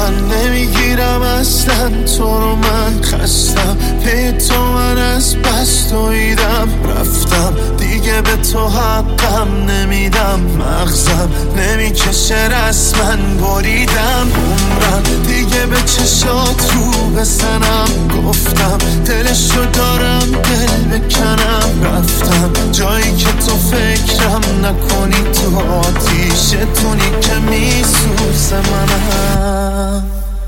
من نمیگیرم اصلا تو رو، من خستم پی تو، من از بس دویدم رفتم دیگه به تو حقم نمیدم، مغزم نمیکشه رسما بریدم، عمرم دیگه به چشات رو بزنم، گفتم دلشو دارم دل بکنم، رفتم جایی که تو فکرم نکنی، تو آتیشتونی که میسوزه منم،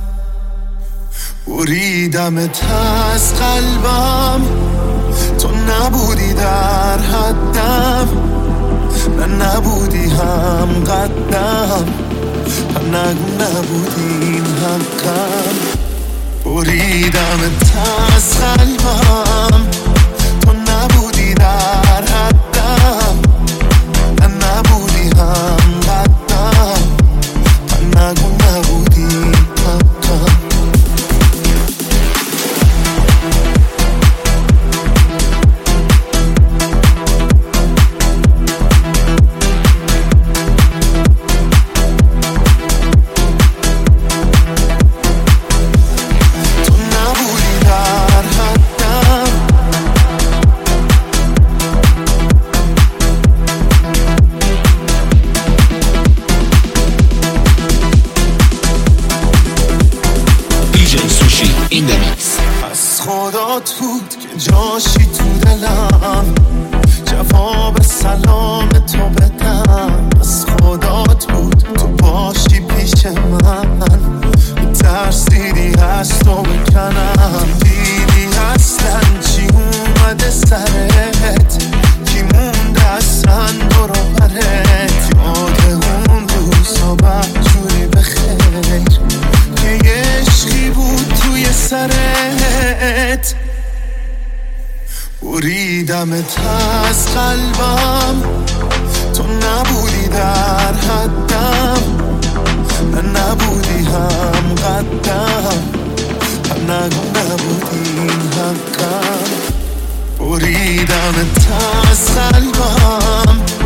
بریدمت از قلبم، تو نبودی در حدم، نه نبودی هم قدم، نگو نبودیم حقم، بریدمت از قلبم، تو نبودی در حدم، نه نبودی هم قدم، نگو نبودیم حقم. از خدات بود که جاشی تو دلم، جواب سلام تو بدم، از خدات بود تو باشی پیش من، ترسیدی از تو بکنم، دیدی اصلا چی اومده سرت، کی مونده اصلا دور و برت، یاد اون روزا بدجوری بخیر که یه عشقی بود توی سرت، بریدمت از قلبم، تو نبودی در حدم، نه نبودی هم قدم، نگو نبودیم حقم، بریدمت از قلبم،